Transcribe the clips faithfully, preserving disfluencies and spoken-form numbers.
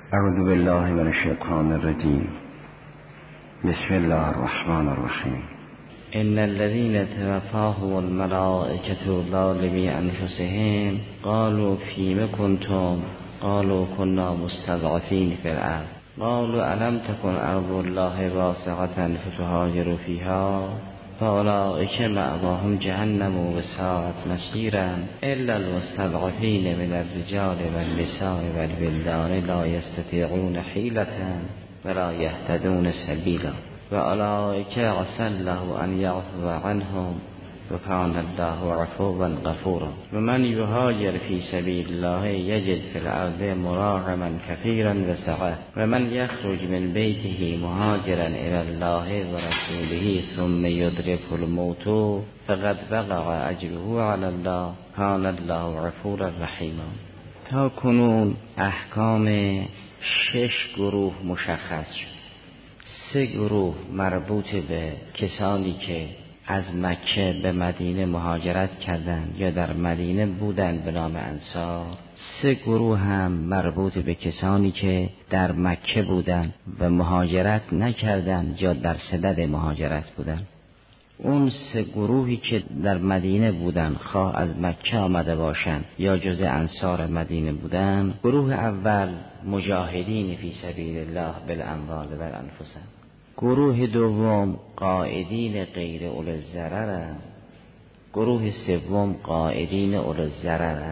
اعوذ بالله من الشیطان الرجیم. بسم الله الرحمن الرحیم. ان الذين توفاهم الملائكة ظالمي انفسهم قالوا فيما كنتم قالوا كنا مستضعفين في الارض قالوا الم تكن ارض الله واسعة فتهاجروا فيها فاولئك مأواهم جهنم وساءت مصيرا الا المستضعفين من الرجال والنساء والولدان لا يستطيعون حيلة ولا يهتدون سبيلا واولئك عسى الله ان يعفو عنهم وكان الله عفوا غفورا ومن يهاجر في سبيل الله يجد في الارض مراغما كثيرا وسعة ومن يخرج من بيته مهاجرا الى الله ورسوله ثم يدركه الموت فقد وقع اجره على الله كان الله غفورا رحيما. تا کنون احکام شش گروه مشخص شد. سه گروه مربوط به کسانی که از مکه به مدینه مهاجرت کردند یا در مدینه بودند به نام انصار. سه گروه هم مربوط به کسانی که در مکه بودند و مهاجرت نکردند یا در صدد مهاجرت بودند. اون سه گروهی که در مدینه بودند خواه از مکه آمده باشند یا جز انصار مدینه بودند، گروه اول مجاهدین فی سبیل الله بالاموال و الانفس، گروه دوم قائدین غیر اول الضرر، گروه سوم قائدین اول الضرر.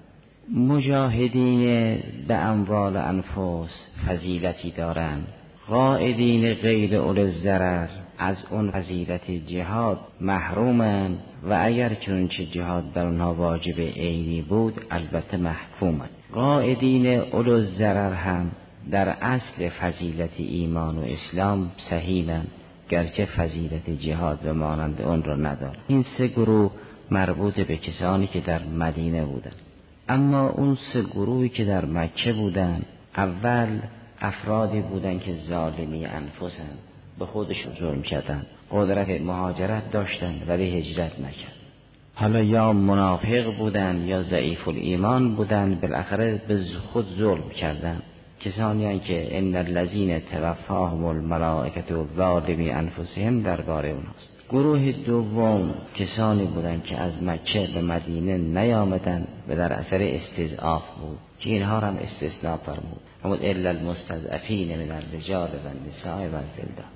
مجاهدین به اموال و انفس فضیلتی دارند، قائدین غیر اول الضرر از اون فضیلت جهاد محرومند و اگر چنانچه جهاد بر اونها واجب عینی بود البته محکومند. قائدین اول الضرر هم در اصل فضیلت ایمان و اسلام صحیحند گرچه فضیلت جهاد و مانند اون را ندارند. این سه گروه مربوط به کسانی که در مدینه بودند. اما اون سه گروهی که در مکه بودند، اول افرادی بودند که ظالمی انفسند، به خودشون ظلم کردند، قدرت مهاجرت داشتند ولی هجرت نکرد. حالا یا منافق بودند یا ضعیف الایمان بودند، بالاخره به خود ظلم کردند. کسانی هستند که ان الذین توفاهم الملائکة ظالمی انفسهم درباره اوناست. گروه دوم کسانی بودند که از مکه به مدینه نیامدند و در اثر استضعاف بود که اینها هم استثناء فرمود، اما الا المستضعفین من الرجال و النساء و الولدان.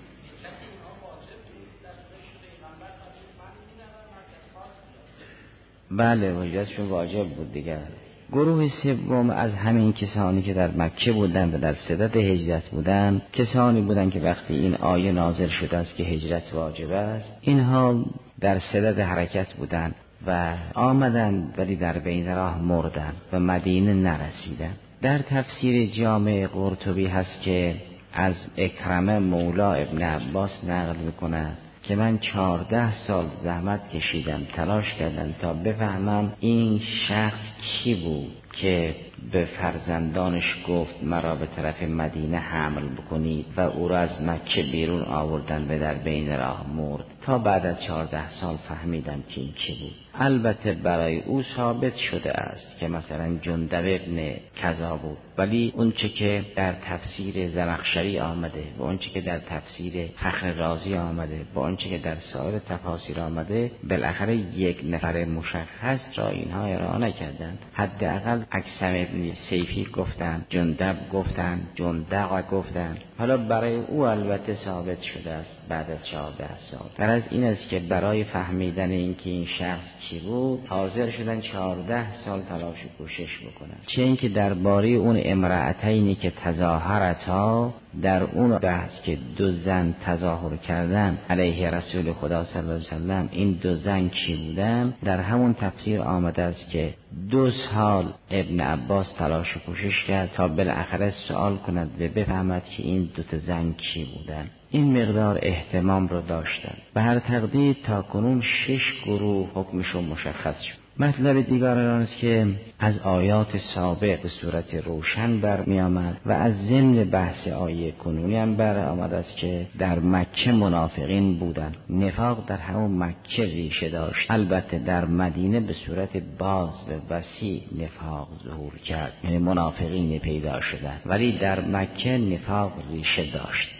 بله وجودشون واجب بود دیگر. گروه سوم از همین کسانی که در مکه بودند و در صدد هجرت بودند، کسانی بودند که وقتی این آیه نازل شده است که هجرت واجب است، اینها در صدد حرکت بودند و آمدند ولی در بین راه مردند و مدینه نرسیدند. در تفسیر جامع قرطبی هست که از اکرمه مولا ابن عباس نقل میکنه که من چهارده سال زحمت کشیدم، تلاش کردم تا بفهمم این شخص کی بود که به فرزندانش گفت مرا به طرف مدینه حمل بکنید و او را از مکه بیرون آوردن و در بین راه مرد. تا بعد از چهارده سال فهمیدم که این کی بود. البته برای او ثابت شده است که مثلا جندب ابن کذا بود، ولی اون چه که در تفسیر زمخشری آمده و اون چه که در تفسیر فخر رازی آمده و اون چه که در سایر تفاسیر آمده، بالاخره یک نفر مشخص را اینها ارائه نکردند. حداقل اکثر ابن سیفی گفتند، جندب گفتند، جندق گفتند. حالا برای او البته ثابت شده است بعد از چهارده سال. در از این است که برای فهمیدن اینکه این شخص کی بود حاضر شدن چهارده سال تلاش و کوشش بکنن. چه اینکه درباره اون امرأتینی که تظاهرتا، در اون بحث که دو زن تظاهر کردن علیه رسول خدا صلی الله علیه وسلم، این دو زن کی بودن؟ در همون تفسیر آمده است که دو سال ابن عباس تلاش و کوشش کرد تا بالاخره سوال کند و بفهمد که این دو تا زن کی بودن. این مقدار اهتمام رو داشتن. به هر تقدیر تا کنون شش گروه حکمشون مشخص شد. مطلب دیگر آن است که از آیات سابق به صورت روشن برمی آمد و از ضمن بحث آیه کنونی هم بر آمد است که در مکه منافقین بودند. نفاق در همون مکه ریشه داشت، البته در مدینه به صورت باز و وسیع نفاق ظهور کرد، یعنی منافقین پیدا شدند، ولی در مکه نفاق ریشه داشت.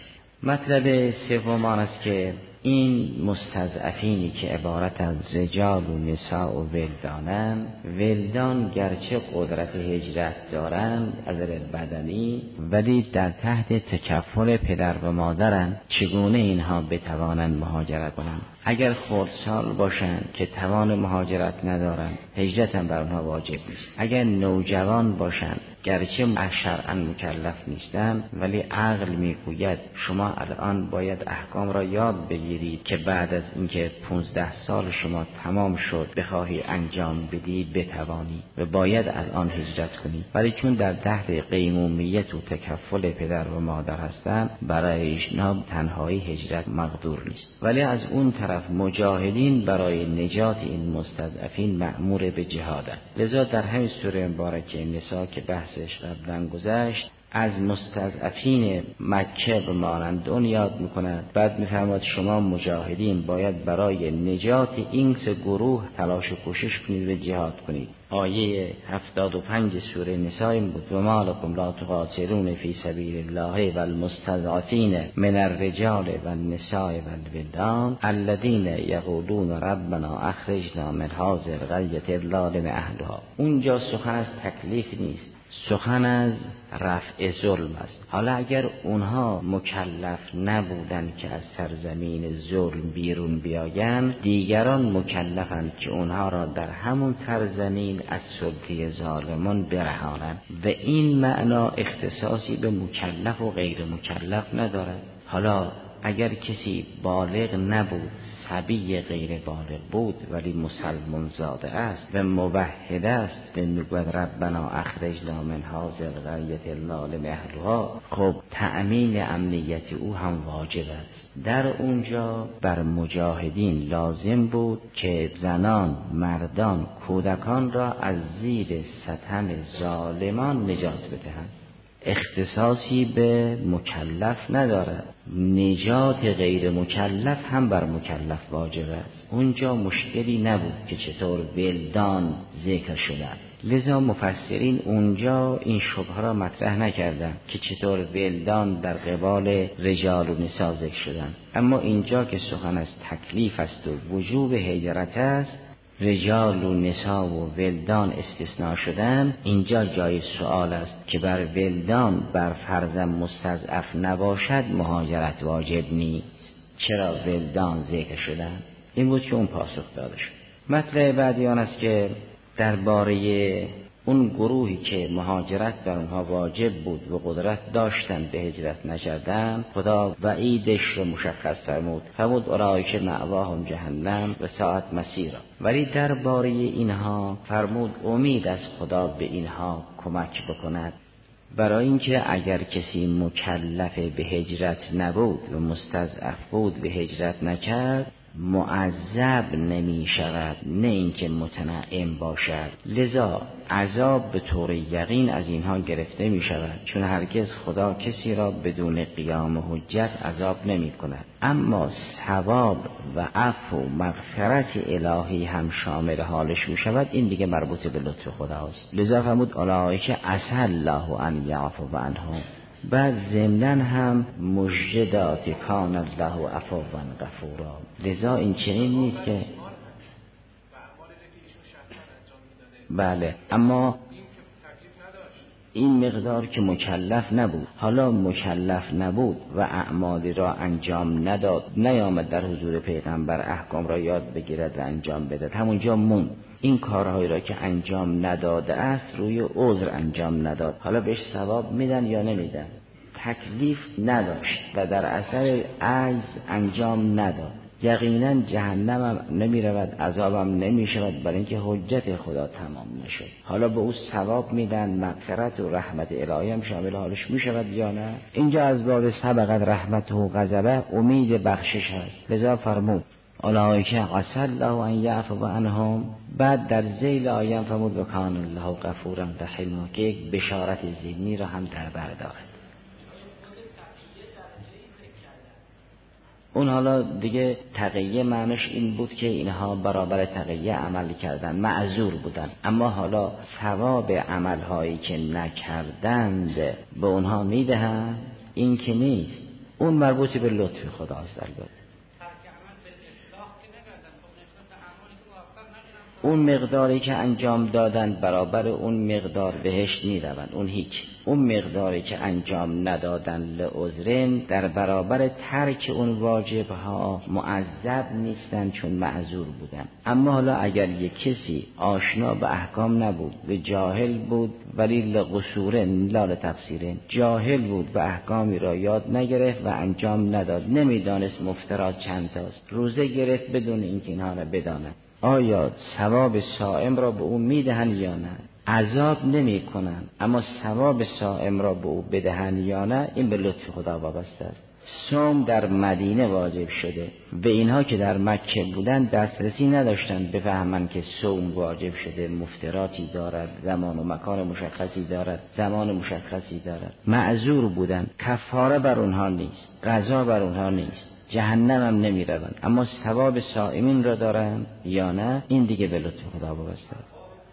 مطلب سوم آن است که این مستضعفینی که عبارت از رجال و نساء و ولدانند، ولدان گرچه قدرت هجرت دارند از نظر بدنی، ولی در تحت تکفل پدر و مادرند. چگونه اینها بتوانند مهاجرت کنند؟ اگر خردسال باشند که توان مهاجرت ندارند، هجرت هم بر آنها واجب نیست. اگر نوجوان باشند گرچه شرعاً مکلف نیستند، ولی عقل میگوید شما الان باید احکام را یاد بگیرید که بعد از اینکه پونزده سال شما تمام شد بخواهی انجام بدی بتوانی و باید الان هجرت کنی. ولی چون در تحت قیمومیت و تکفل پدر و مادر هستند، برای ایشان تنهایی هجرت مقدور نیست. ولی از اون طرف مجاهدین برای نجات این مستضعفین مأمور به جهادند. لذا در همین سوره مبارکه نساء که بحثش قبلا گذشت، از مستضعفین مکه به مانند اون یاد میکند. بعد میفرماد شما مجاهدین باید برای نجات این سه گروه تلاش و کوشش کنید و جهاد کنید. آیه هفتاد و پنج سوره نساء این بود: و ما لکم لا تقاتلون فی سبیل الله و المستضعفین من الرجال و النساء و الولدان الذین یقولون ربنا اخرجنا من هذه القرية الظالم اهلها. اونجا سخن از تکلیف نیست، سخن از رفع ظلم است. حالا اگر اونها مکلف نبودند که از سرزمین ظلم بیرون بیایند، دیگران مکلفند که اونها را در همون سرزمین از سلطه ظالمان برهانند و این معنا اختصاصی به مکلف و غیر مکلف ندارد. حالا اگر کسی بالغ نبود، صبی غیر بالغ بود، ولی مسلمان زاده است و موحد است و میگوید ربنا اخرجنا من هذه القرية الظالم اهلها، خب تأمین امنیت او هم واجب است. در اونجا بر مجاهدین لازم بود که زنان، مردان، کودکان را از زیر ستم ظالمان نجات بدهند. اختصاصی به مکلف ندارد. نجات غیر مکلف هم بر مکلف واجب است. اونجا مشکلی نبود که چطور ولدان ذکر شدند. لذا مفسرین اونجا این شبهه را مطرح نکردند که چطور ولدان در قبال رجال و نساء ذکر شدند. اما اینجا که سخن از تکلیف است و وجوب هجرت است، رجال و نساء و ولدان استثناء شدن. اینجا جای سوال است که بر ولدان بر فرض مستضعف نباشد مهاجرت واجب نیست، چرا ولدان ذکر شدن؟ این بود که اون پاسخ داده شد. مطلب بعدی آن است که درباره اون گروهی که مهاجرت بر اونها واجب بود و قدرت داشتن به هجرت نکردن، خدا وعیدش رو مشخص فرمود، فرمود اولئک مأواهم جهنم و ساءت مصیرا. ولی درباره اینها فرمود امید از خدا به اینها کمک بکند، برای اینکه اگر کسی مکلف به هجرت نبود و مستضعف بود به هجرت نکرد، معذب نمی شود، نه اینکه متنعم باشد. لذا عذاب به طور یقین از اینها گرفته می شود، چون هرگز خدا کسی را بدون قیام حجت عذاب نمی کند. اما ثواب و عفو و مغفرت الهی هم شامل حالش می شود. این دیگه مربوط به لطف خداست. لذا فرمود اولئک عسی الله ان یعفو عنهم. بعد ضمناً هم مجدات کان الله عفوا غفورا. لذا این چنین نیست که بله، اما این مقدار که مکلف نبود. حالا مکلف نبود و اعمالی را انجام نداد، نیامد در حضور پیغمبر احکام را یاد بگیرد و انجام بدهد، همونجا موند. این کارهایی را که انجام نداده است روی عذر انجام نداد، حالا بهش ثواب میدن یا نمیدن؟ تکلیف نداشت و در اثر عجز انجام نداد، یقینا جهنم هم نمی رود، عذاب هم نمی شود، برای اینکه حجت خدا تمام نشد. حالا به او ثواب میدن، مغفرت و رحمت الهی هم شامل حالش می شود یا نه؟ اینجا از باب سبقت رحمت و غضبه امید بخشش هست. لذا فرمود اولئک عسى الله ان یعفو عنهم. بعد در ذیل آیه فرمود و کان الله غفورا رحیما که یک بشارت ضمنی را هم در بر دارد. اون حالا دیگه تقیه معنیش این بود که اینها برابر تقیه عمل کردن، معذور بودن، اما حالا ثواب عملهایی که نکردند به اونها میدهن، این که نیست. اون مربوط به لطف خداست. البته اون مقداری که انجام دادن برابر اون مقدار بهشت میروند، اون هیچ. اون مقداری که انجام ندادن لعذرن در برابر ترک اون واجبها معذب نیستن چون معذور بودن. اما حالا اگر یک کسی آشنا به احکام نبود و جاهل بود، ولی لقصورن لا لتقصیرن، جاهل بود و احکامی را یاد نگرفت و انجام نداد، نمیدانست مفترات چند تاست، روزه گرفت بدون اینکه اینها را بداند، آیا ثواب صائم را به او میدهن یا نه؟ عذاب نمی کنن اما ثواب صائم را به او بدهن یا نه، این به لطف خدا وابسته است. صوم در مدینه واجب شده، به اینها که در مکه بودن دسترسی نداشتن بفهمن که صوم واجب شده، مفتراتی دارد، زمان و مکان مشخصی دارد، زمان مشخصی دارد، معذور بودن، کفاره بر اونها نیست، قضا بر اونها نیست، جهنم هم نمی روند، اما ثواب صائمین را دارن یا نه، این دیگه به لطف خدا وابسته است.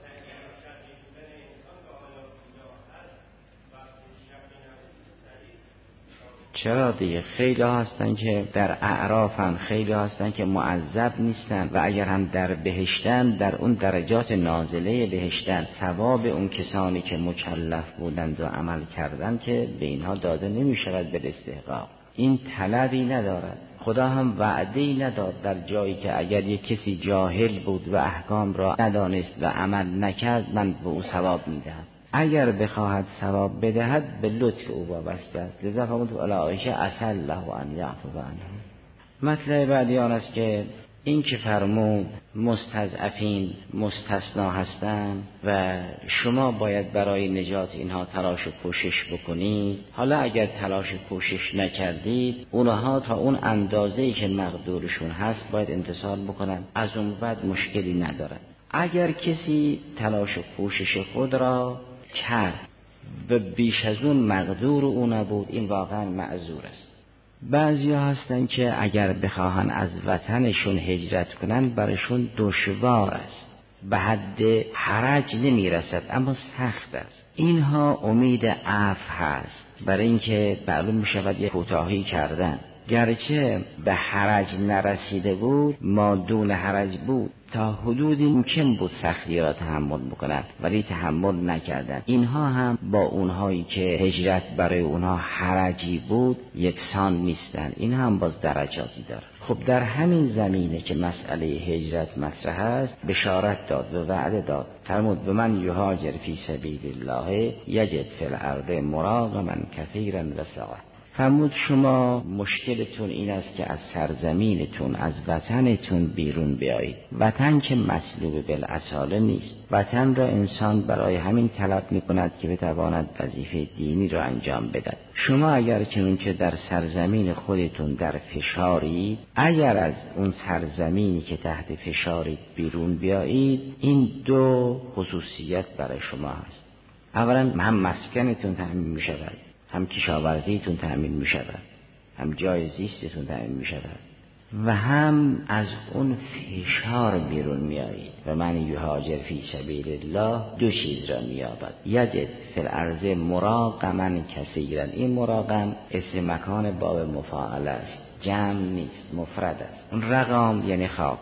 چرا دیگه خیلی هستن که در اعرافن، خیلی هستن که معذب نیستن و اگر هم در بهشتن در اون درجات نازله بهشتن، ثواب اون کسانی که مکلف بودند و عمل کردن که به اینها داده نمی شود به استحقاق. این طلبی ندارد. خدا هم وعده‌ای نداد در جایی که اگر یک کسی جاهل بود و احکام را ندانست و عمل نکرد من به او ثواب میدهم. اگر بخواهد ثواب بدهد به لطف او وابسته است. لذا فرمود اولئک عسى الله ان یعفو عنهم. مطلب بعدی آن است که این که فرمود مستضعفین مستثنا هستند و شما باید برای نجات اینها تلاش و کوشش بکنید. حالا اگر تلاش و کوشش نکردید، اونها تا اون اندازه‌ای که مقدورشون هست باید امتثال بکنن، از اون بعد مشکلی ندارن. اگر کسی تلاش و کوشش خود را کرد و بیش از اون مقدور او نبود، این واقعا معذور است. بعضی ها هستن که اگر بخواهن از وطنشون هجرت کنن برشون دشوار است، به حد حرج نمی رسد اما سخت است. اینها امید عفو هست برای اینکه معلوم می شود یک کوتاهی کردن، گرچه به حرج نرسیده بود مادون حرج بود، تا حدودی ممکن بود سختی را تحمل بکنن ولی تحمل نکردن. اینها هم با اونهایی که هجرت برای اونها حرجی بود یکسان نیستن، این هم باز درجاتی داره. خب در همین زمینه که مسئله هجرت مطرح است بشارت داد و وعده داد، فرمود به من یهاجر فی سبیل الله یجد فی الارض مراغما کثیرا وسعا. فرمود شما مشکلتون این است که از سرزمینتون، از وطنتون بیرون بیایید. وطن که مطلوب بالاصاله نیست، وطن را انسان برای همین طلب می کند که بتواند وظیفه دینی را انجام بدهد. شما اگر چنون که در سرزمین خودتون در فشارید، اگر از اون سرزمینی که تحت فشارید بیرون بیایید، این دو خصوصیت برای شما هست. اولا هم مسکنتون تأمین می شود، هم کشاورزیتون تأمین می شود، هم جای زیستتون تأمین می شود و هم از اون فشار بیرون می آیید. و من یهاجر فی سبیل الله دو چیز را می یابد، یجد فی الارض مراغما کثیرا. این مراغم اسم مکان باب مفاعله است، جمع نیست، مفرد است. اون رقم یعنی خاک،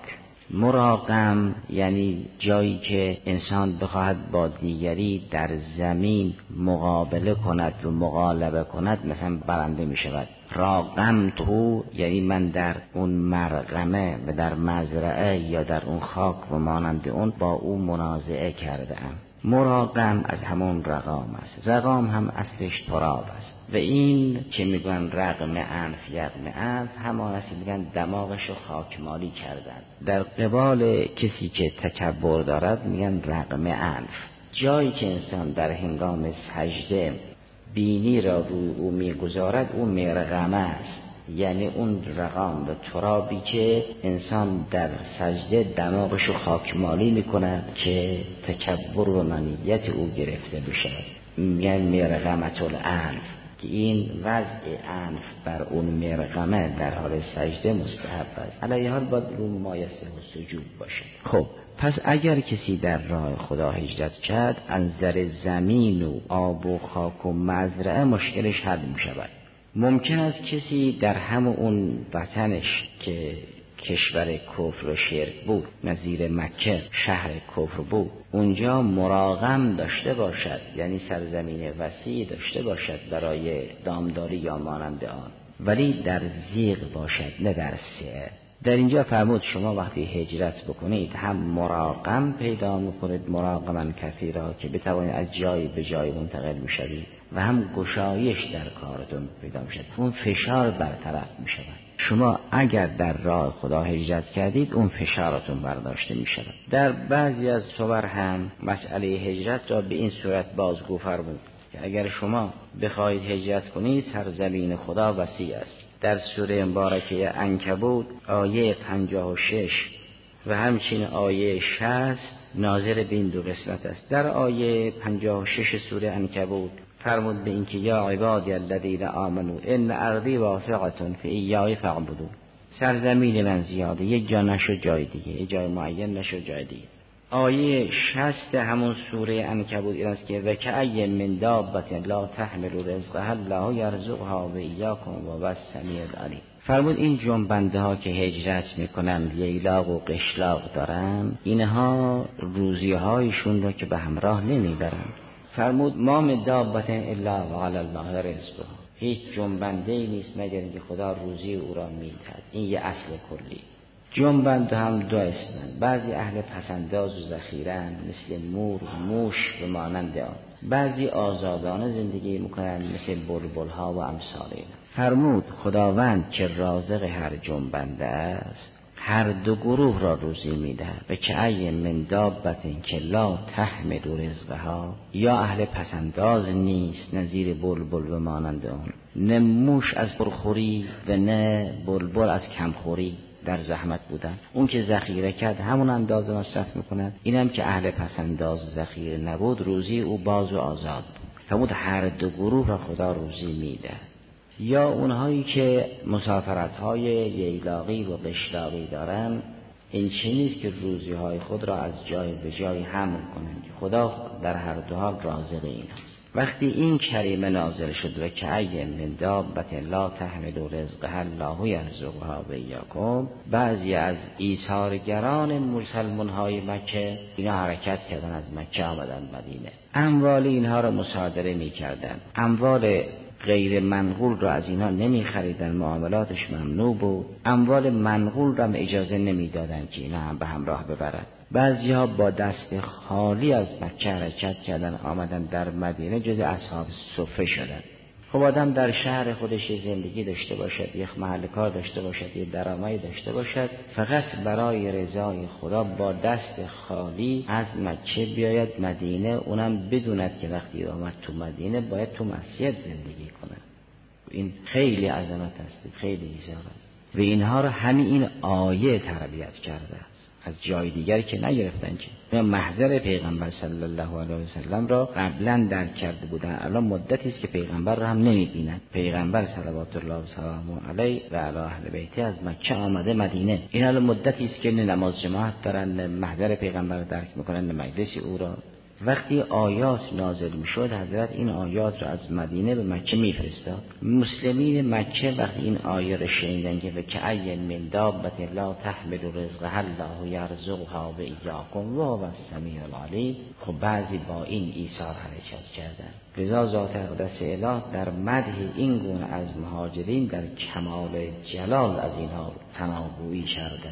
مراغم یعنی جایی که انسان بخواهد با دیگری در زمین مقابله کند و مغالبه کند، مثلا برنده می شود. راغم تو یعنی من در اون مرغمه و در مزرعه یا در اون خاک و مانند اون با او منازعه کرده ام. مراغم از همون رقام است. رقام هم اصلش تراب است و این که میگن رقم انف یقم انف همان است میگن دماغش رو خاکمالی کردن. در قبال کسی که تکبر دارد میگن رقم انف. جایی که انسان در هنگام سجده بینی را روی او میگذارد او مرغمه است. یعنی اون رقام و ترابی که انسان در سجده دماغشو خاکمالی میکنه که تکبر و منیت او گرفته بشه. میگن مرغمت الانف، که این وضع انف بر اون مرغمه در حال سجده مستحب است. علیه حال باید رو مایسه و سجود باشه. خب پس اگر کسی در راه خدا هجرت کرد، از نظر زمین و آب و خاک و مزرعه مشکلش حل می شود. ممکن است کسی در همون اون وطنش که کشور کفر و شرک بود، نظیر مکه شهر کفر بود، اونجا مراغم داشته باشد، یعنی سرزمین وسیع داشته باشد برای دامداری یا مانند آن، ولی در زیغ باشد نه در سعه. در اینجا فرمود شما وقتی هجرت بکنید هم مراغم پیدا میکنید، مراغمن کثیرا، که بتوانید از جای به جای منتقل میشوید، و هم گشایش در کارتون پیدا میشد، اون فشار برطرف میشود. شما اگر در راه خدا هجرت کردید اون فشارتون برداشته میشود. در بعضی از صور هم مسئله هجرت را به این صورت بازگو فرمود که اگر شما بخواهید هجرت کنید سرزمین خدا وسیع است. در سوره مبارکه عنکبوت آیه پنجاه و شش و همچنین آیه شصت ناظر به این دو قسمت است. در آیه پنجاه و شش سوره عنکبوت فرمود به این که یا عبادی الذین آمنوا ان ارضی واسعة فایای فاعبدون. سرزمین من زیاده، یک جا نشو جای دیگه، یک جای معین نشو جای دیگه. آیه شصت همون سوره عنکبوت این است که و کأی من دابة لا تحمل رزقها الله یرزقها و ایاکم و هو السمیع العلیم. فرمود این جنبنده ها که هجرت میکنن، ییلاق و قشلاق دارن، اینها روزی هایشون رو که به همراه نمیبرن. فرمود ما من دابة الا وعلی الله رزقها، هیچ جنبنده ای نیست مگر اینکه خدا روزی او را میدهد. این یه اصل کلی. جنبنده هم دو اسمن، بعضی اهل پسنداز و ذخیرن مثل مور و موش و مانند آن، بعضی آزادانه زندگی میکنن مثل بلبل ها و امثال اینا. فرمود خداوند که رازق هر جنبنده است هر دو گروه را روزی میدهد. به کأی من دابة که لا تحمل رزقها، یا اهل پسنداز نیست نظیر بلبل و مانند آن، نه موش از پرخوری و نه بلبل از کمخوری در زحمت بودن. اون که ذخیره کرد همون اندازه مصرف میکنن، این هم که اهل پسنداز ذخیره نبود روزی او باز و آزاد بود. فرمود هر دو گروه را خدا روزی میده. یا اونهایی که مسافرت های ییلاقی و قشلاقی دارن، این چه نیست که روزی های خود را از جای به جای حمل کنند، خدا در هر دو حال رازق این است. وقتی این کریمه نازل شد و کأی من دابة لا تحمل رزقها الله یرزقها و ایاکم، بعضی از ایثارگران مسلمان های مکه اینا حرکت کردن، از مکه آمدن مدینه، اموال اینها را مصادره می کردن، اموال غیر منقول را از اینا نمی خریدن، معاملاتش ممنوع بود، اموال منقول را اجازه نمی دادن که اینا هم به همراه ببرن. بعضی ها با دست خالی از مکه حرکت کردن، آمدن در مدینه جز اصحاب صفه شدن. خب آدم در شهر خودش زندگی داشته باشد، یک محل کار داشته باشد، یک درآمدی داشته باشد، فقط برای رضای خدا با دست خالی از مکه بیاید مدینه، اونم بدوند که وقتی آمد تو مدینه باید تو مسجد زندگی کنه. این خیلی عظمت است، خیلی ایثار است و اینها رو همین این آیه تربیت کرده است، از جای دیگر که نگرفتن. که محضر پیغمبر صلی الله علیه و سلم را قبلا درک کرده بودن، الان مدتی است که پیغمبر را هم نمیبینن. پیغمبر صلوات الله و سلامه علیه و علی اهل بیته از مکه آمده مدینه، این الان مدتی است که نه نماز جماعت دارن، نه محضر پیغمبر را درک میکنن، نه مجلس او را. وقتی آیات نازل میشد حضرت این آیات را از مدینه به مکه میفرستاد. مسلمین مکه وقتی این آیه را شنیدن که وکأی من دابة لا تحمل رزقها الله یرزقها و ایاکم و هو السمیع العلیم، خب بعضی با این ایثار حرکت کردن. لذا ذات اقدس اله در مدح این گونه از مهاجرین در کمال جلال از اینها تناوبی کرده است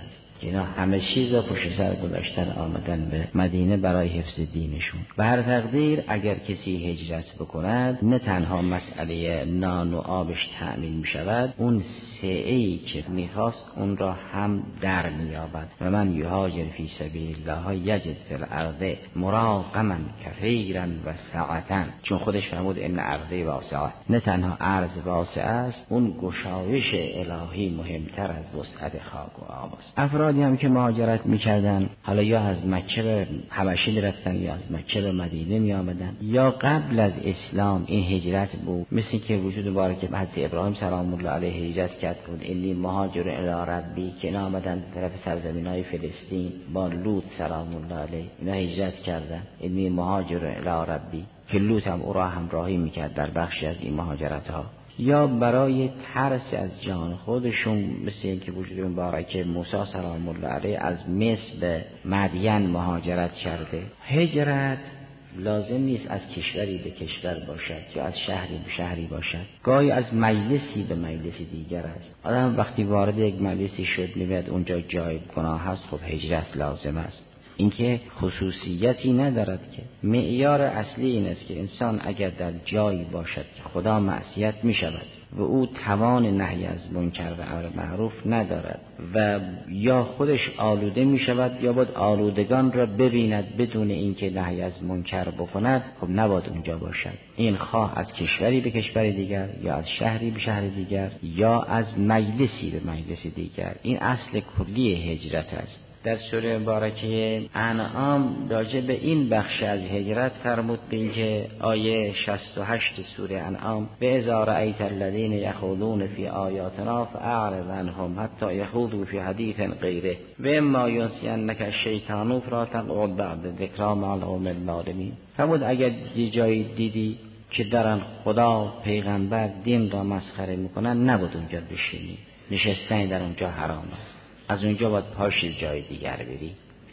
که اینا همه چیز را پشت سر گذاشتن آمدن به مدینه برای حفظ دینشون. به هر تقدیر اگر کسی هجرت بکند نه تنها مسئله نان و آبش تأمین می شود، اون سعی که میخواست اون را هم در میابد. و من یهاجر فی سبیل الله یجد فی الارض مراغما کثیرا و سعة، چون خودش فرمود ان ارضی واسعه، نه تنها ارض واسعه است، اون گشایش الهی مهمتر از وسعت خاک و آب است. افرادی هم که مهاجرت میکردن، حالا یا از مکه به حبشه میرفتن یا از مکه به مدینه میآمدن، یا قبل از اسلام این هجرت بود، مثل که وجود مبارک حضرت ابراهیم سلام الله علیه هجرت کرد بود، انی مهاجر الی ربی، که اینا آمدن طرف سرزمینای فلسطین با لوط سلام الله علیه، اینا هجرت کردن، انی مهاجر الی ربی، که لوط هم او را همراهی میکرد در بخشی از این مهاجرت ها. یا برای ترس از جان خودشون، مثل این که وجود مبارک موسی سلام الله علیه از مصر به مدین مهاجرت کرده. هجرت لازم نیست از کشوری به کشور باشد یا از شهری به شهری باشد، گاهی از مجلسی به مجلسی دیگر است. آدم وقتی وارد یک مجلسی شد میبید اونجا جای گناه هست، خب هجرت لازم است. اینکه خصوصیتی ندارد، که معیار اصلی این است که انسان اگر در جایی باشد که خدا معصیت می شود و او توان نهی از منکر و امر معروف ندارد و یا خودش آلوده می شود یا باید آلودگان را ببیند بدون اینکه نهی از منکر بکند، خب نباید اونجا باشد. این خواه از کشوری به کشور دیگر یا از شهری به شهر دیگر یا از مجلسی به مجلس دیگر، این اصل کلی هجرت است. در سوره مبارکه انعام راجع به این بخش از هجرت فرمود، به اینکه آیه شصت و هشت سوره انعام، به اذا رأیت الذین یخوضون فی آیاتنا فاعرض عنهم حتی یخوضوا فی حدیث غیره و اما ینسینک الشیطان فلا تقعد بعد ذکری مع القوم الظالمین. فرمود اگر جایی دیدی که دارن خدا پیغمبر دین را مسخره میکنن، نباید اونجا بشینی، نشستن در اونجا حرام است، از اونجا باید پاشی جای دیگر بری.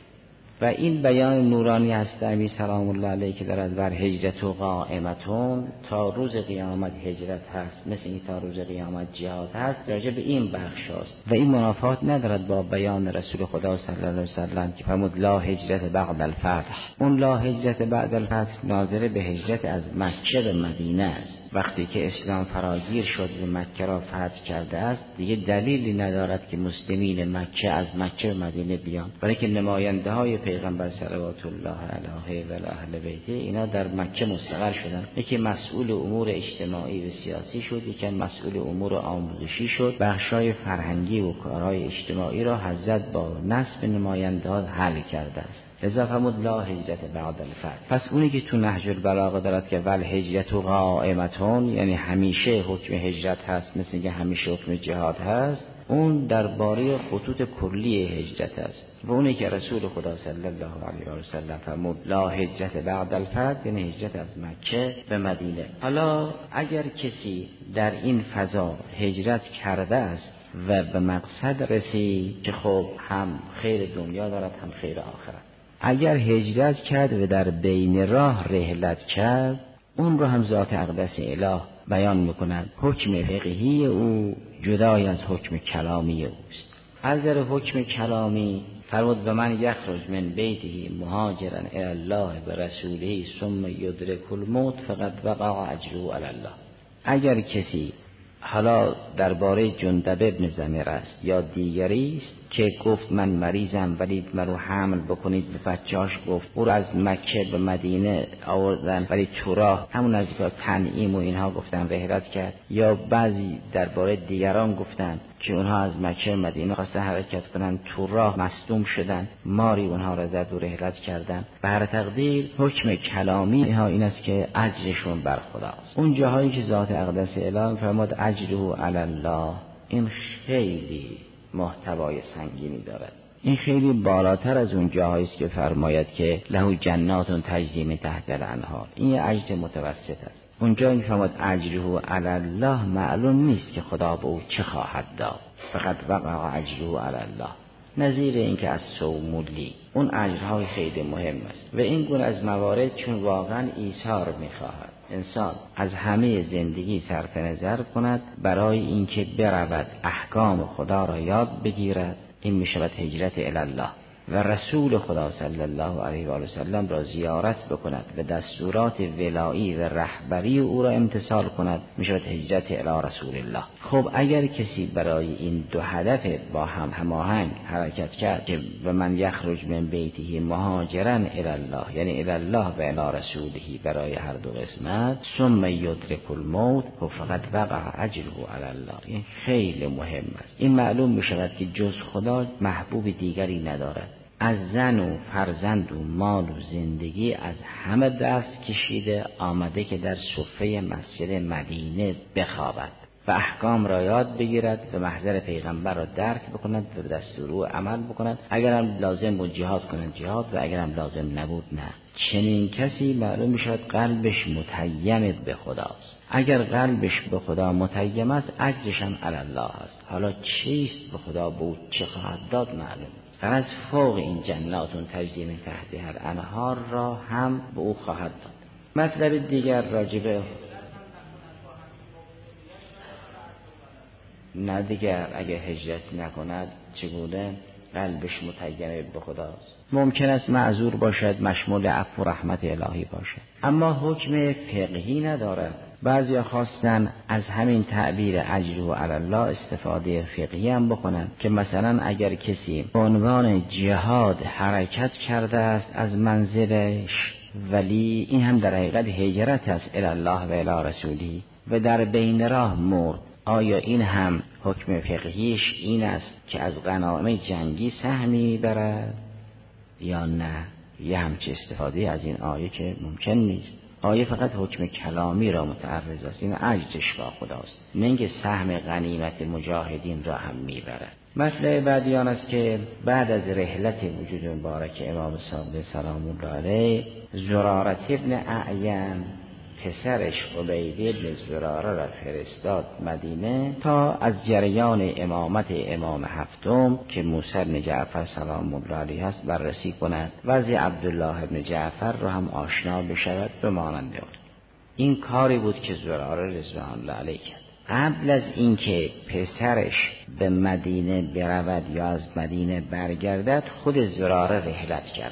و این بیان نورانی هست امی سلام الله علیه که دارد بر هجرت و قائمتون، تا روز قیامت هجرت هست، مثل این تا روز قیامت جهاد هست، راجع به این بخش هست. و این منافات ندارد با بیان رسول خدا صلی الله علیه وسلم که فرمود لا هجرت بعد الفتح. اون لا هجرت بعد الفتح ناظر به هجرت از مکه به مدینه است. وقتی که اسلام فراگیر شد و مکه را فتح کرده است، دیگه دلیلی ندارد که مسلمین مکه از مکه به مدینه بیان، برای که نماینده های پیغمبر صلوات الله علیه و اهل بیته اینا در مکه مستقر شدن. یکی مسئول امور اجتماعی و سیاسی شد، یکی مسئول امور آموزشی شد. بخشای فرهنگی و کارهای اجتماعی را حضرت با نصب نماینده ها حل کرده است. لذا فرمود لا هجرت بعد الفتح. پس اونی که تو نهج البلاغه دارد که ول هجرت و قائمتون، یعنی همیشه حکم هجرت هست مثل که همیشه حکم جهاد هست، اون درباره خطوط کلی هجرت است. و اونی که رسول خدا صلی الله علیه و سلم فرمود لا هجرت بعد الفتح، یعنی هجرت از مکه به مدینه. حالا اگر کسی در این فضا هجرت کرده است و به مقصد رسید، که خب هم خیر دنیا دارد هم خیر آخرت. اگر هجرت کرد و در بین راه رحلت کرد، اون رو هم ذات اقدس اله بیان میکند. حکم فقهی او جدای از حکم کلامی اوست. از در حکم کلامی فرمود و من یخرج من بیته مهاجرا الی الله و رسوله ثم یدرک الموت فقد وقع اجره علی الله. اگر کسی حالا درباره جندب ابن زمیر است یا دیگری است که گفت من مریضم ولی مرا حمل بکنید به بچه‌اش، گفت او را از مکه به مدینه آوردن ولی تو راه همون از تنعیم و اینها گفتن رحلت کرد. یا بعضی درباره دیگران گفتن که اونها از مکه مدینه خواستن حرکت کنن، تو راه مصدوم شدن، ماری اونها را زد و رحلت کردن. به هر تقدیر حکم کلامی اینها این است که اجرشون بر خداست. اون جاهایی که ذات اقدس اله فرمود اجره علی الله، این خیلی محتوای سنگینی دارد. این خیلی بالاتر از اون جاهایی است که فرماید که له جنات تجری من تحت الانهار، این یه اجر متوسط است. اونجا این فرمود اجره علی الله، معلوم نیست که خدا به او چه خواهد داد، فقط وقع اجره علی الله. نظیر این که از سومولی اون اجرهای خیلی مهم است. و این گونه از موارد چون واقعا ایثار میخواهد انسان از همه زندگی صرف نظر کند برای اینکه برود احکام خدا را یاد بگیرد این می شود هجرت الی الله. و رسول خدا صلی الله علیه و آله و سلم را زیارت بکند و دستورات ولایی و رهبری او را امتثال کند، می شود هجرت الی رسول الله. خب اگر کسی برای این دو هدف با هم هماهنگ حرکت کرد که و من یخرج من بیته مهاجرا الی الله، یعنی الی الله و الی رسوله، برای هر دو قسمت، ثم یدرک الموت، فقط وقع اجره علی الله. این خیلی مهم است. این معلوم می شود که جز خدا محبوب دیگری ندارد. از زن و فرزند و مال و زندگی از همه دست کشیده آمده که در صفه مسجد مدینه بخوابد و احکام را یاد بگیرد و محضر پیغمبر را درک بکند و به دستور او عمل بکند. اگرم لازم بود جهاد کند جهاد و اگرم لازم نبود نه. چنین کسی معلوم میشود قلبش متیم به خداست. اگر قلبش به خدا متیم است اجرش هم علی الله است. حالا چیست به خدا بود چه خواهد داد معلوم. غرض فوق این جناتون تجری من تحتها الانهار را هم به او خواهد داد. مطلب دیگر راجبه نه دیگر اگه هجرت نکند چگونه قلبش متیم به خداست؟ ممکن است معذور باشد، مشمول عفو و رحمت الهی باشد، اما حکم فقهی ندارد. بعضیا خواستن از همین تعبیر اجره علی الله استفاده فقهی هم بکنن که مثلا اگر کسی به عنوان جهاد حرکت کرده است از منزلش، ولی این هم در حقیقت هجرت است الی الله و الی رسولی و در بین راه مرد، آیا این هم حکم فقهیش این است که از غنایم جنگی سهمی میبرد یا نه؟ یه همچه استفاده از این آیه که ممکن نیست. آیه فقط حکم کلامی را متعرض است، این اجرش با خداست، نه اینکه سهم غنیمت مجاهدین را هم میبرد. مسئله بعدی آن است که بعد از رحلت وجود مبارک امام صادق سلام الله علیه، زرارة ابن اعین پسرش عبید بن زراره را فرستاد مدینه تا از جریان امامت امام هفتم که موسی بن جعفر سلام الله علیه است بررسی کند، وضع عبدالله بن جعفر را هم آشنا بشود به مانند آن. این کاری بود که زراره رضوان الله علیه کرد. قبل از اینکه پسرش به مدینه برود یا از مدینه برگردد، خود زراره رحلت کرد.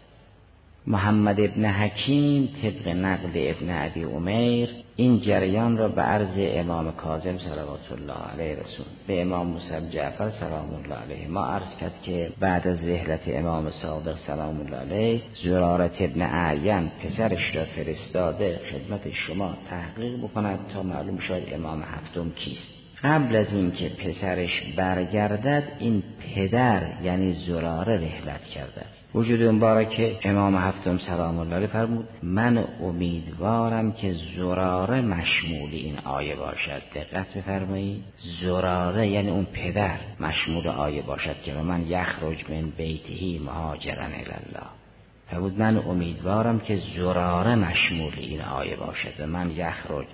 محمد ابن حکیم طبق نقل ابن ابی امیر این جریان را به عرض امام کاظم صلوات الله علیه رسول به امام موسی بن جعفر سلام الله علیه ما عرض کرد که بعد از رحلت امام صادق سلام الله علیه، زرارة ابن اعین پسرش را فرستاده خدمت شما تحقیق بکند تا معلوم شد امام هفتم کیست. قبل از این که پسرش برگردد، این پدر یعنی زراره رحلت کرده است. وجود مبارک امام هفتم سلام الله علیه فرمود من امیدوارم که زراره مشمول این آیه باشد. دقت بفرمایید، زراره یعنی اون پدر مشمول آیه باشد که من یخرج من بیته مهاجرا الی الله. فرمود من امیدوارم که زراره مشمول این آیه باشد و من یخرج.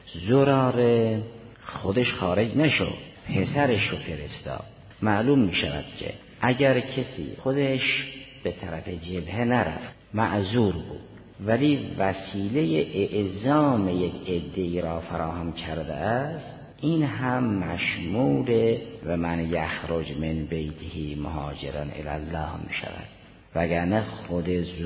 زراره خودش خارج نشد، پسرش رو فرستاد. معلوم می شود که اگر کسی خودش به طرف جبهه نرفت، معذور بود، ولی وسیله اعزام یک عده‌ای را فراهم کرده است، این هم مشمول و من یخرج من بیته مهاجرا الی الله می شود. وگرنه خود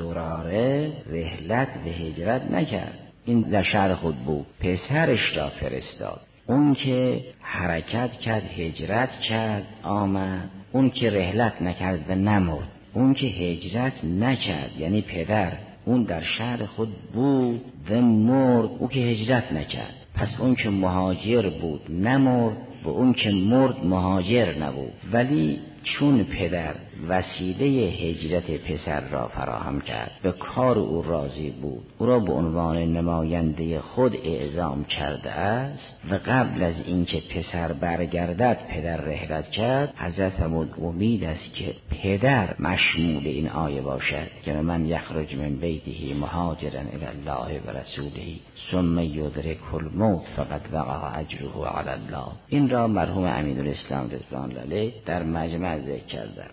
زراره رحلت به هجرت نکرد، این در شهر خود بود، پسرش را فرستاد. اون که حرکت کرد، هجرت کرد، آمد. اون که رحلت نکرد و نمرد. اون که هجرت نکرد یعنی پدر، اون در شهر خود بود و مرد. اون که هجرت نکرد، پس اون که مهاجر بود نمرد و اون که مرد مهاجر نبود. ولی چون پدر وسیله هجرت پسر را فراهم کرد، به کار او راضی بود، او را به عنوان نماینده خود اعزام کرده است و قبل از اینکه پسر برگردد پدر رحلت کرد، حضرت فرمود امید است که پدر مشمول این آیه باشد که من یخرج من بیته مهاجرا الی الله و رسوله ثم یدرک الموت فقد وقع اجره علی الله. این را مرحوم امینالاسلام رضوان الله علیه در مجمع ذکر کردند.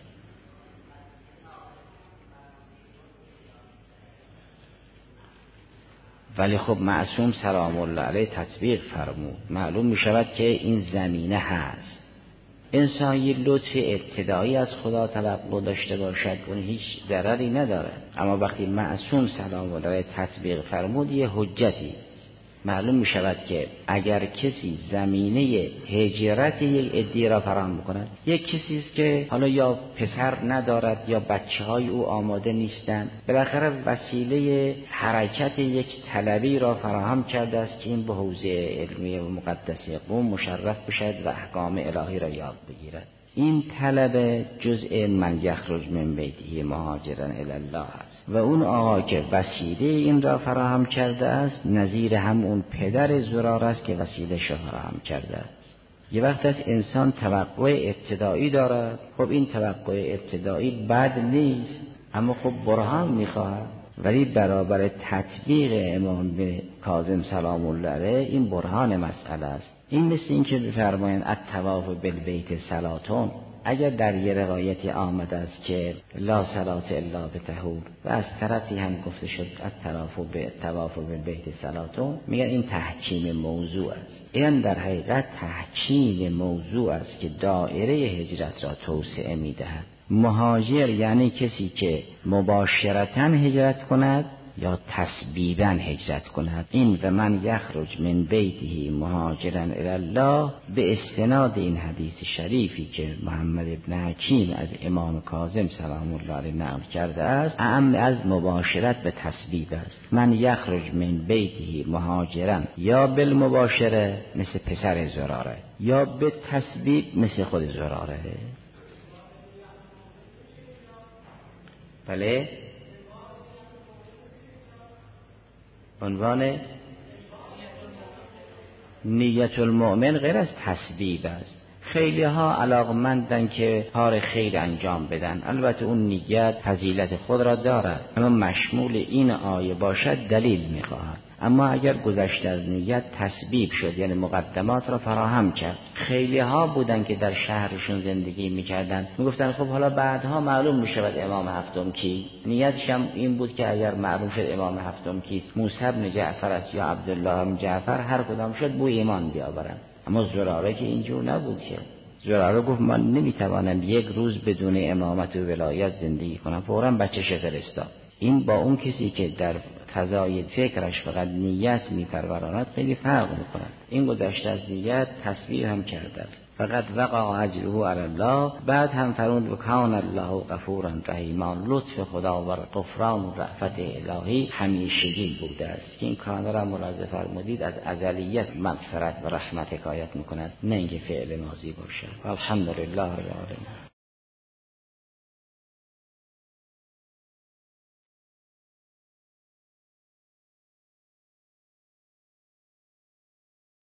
ولی خب معصوم سلام الله علیه تطبیق فرمود. معلوم می شود که این زمینه هست. انسان یه لطف ابتدایی از خدا توقع داشته باشد اون هیچ ضرری نداره، اما وقتی معصوم سلام الله تطبیق فرمود یه حجتی معلوم می شود که اگر کسی زمینه هجرت یک عدی را فراهم بکند، یک کسی است که حالا یا پسر ندارد یا بچه های او آماده نیستند، بالاخره وسیله حرکت یک طلبی را فراهم کرده است که این به حوزه علمی و مقدسه قوم مشرف بشد و احکام الهی را یاد بگیرد. این طلب جزء من یخرج من بیته مهاجرا الی الله است و اون آقا که وسیله این را فراهم کرده است نظیر هم اون پدر زرار است که وسیله را فراهم کرده است. یه وقت از انسان توقع ابتدایی دارد، خب این توقع ابتدایی بد نیست، اما خب برهان میخواهد، ولی برابر تطبیق امام کاظم سلام الله علیه این برهان مسئله است. این مثل این که بفرمایند الطواف بالبیت صلاتون، اگر در یه روایتی آمده است که لا صلات الا بطهور و از طرفی هم گفته شد الطواف بالبیت صلاتون، میگن این تحکیم موضوع است. این در حقیقت تحکیم موضوع است که دایره هجرت را توسعه میدهد. مهاجر یعنی کسی که مباشرتاً هجرت کند یا تسبیباً هجرت کند. این و من یخرج من بیته مهاجراً الی الله به استناد این حدیث شریفی که محمد ابن حکیم از امام کاظم سلام الله علیه نقل کرده است، اعم از مباشرت به تسبیب است. من یخرج من بیته مهاجراً یا بالمباشره مثل پسر زراره یا به تسبیب مثل خود زراره. بله، عنوان نیت المؤمن غیر از تسبیب است. خیلی ها علاقمندن که کار خیر انجام بدن، البته اون نیت فضیلت خود را دارد، اما مشمول این آیه باشد دلیل میخواهد. اما اگر گذشته از نیت تسبیب شد یعنی مقدمات را فراهم کرد. خیلی ها بودن که در شهرشون زندگی میکردن، میگفتن خب حالا بعدها معلوم میشود امام هفتم کی. نیتش هم این بود که اگر معلوم شد امام هفتم کیست، موسی بن جعفر است یا عبدالله بن جعفر، هر کدام شد بوی ایمان بیاورن. اما زراره که اینجور نبود که. زراره گفت من نمیتوانم یک روز بدون امامت و ولایت زندگی کنم، فوراً بچه‌ش فرستاد. این با اون کسی که در فضای فکرش فقط نیت میپروراند خیلی فرق میکنه. این گذشته از نیت تصویر هم کرده است. فقط وقع اجره علی الله. بعد هم فرمود و کان الله غفورا رحیما، لطف خدا و غفران و رأفت الهی همیشگی بوده است که این کان را ملاحظه فرمودید از ازلیت مغفرت و رحمت حکایت میکند، نه اینکه فعل ماضی باشد. الحمدلله رب العالمین.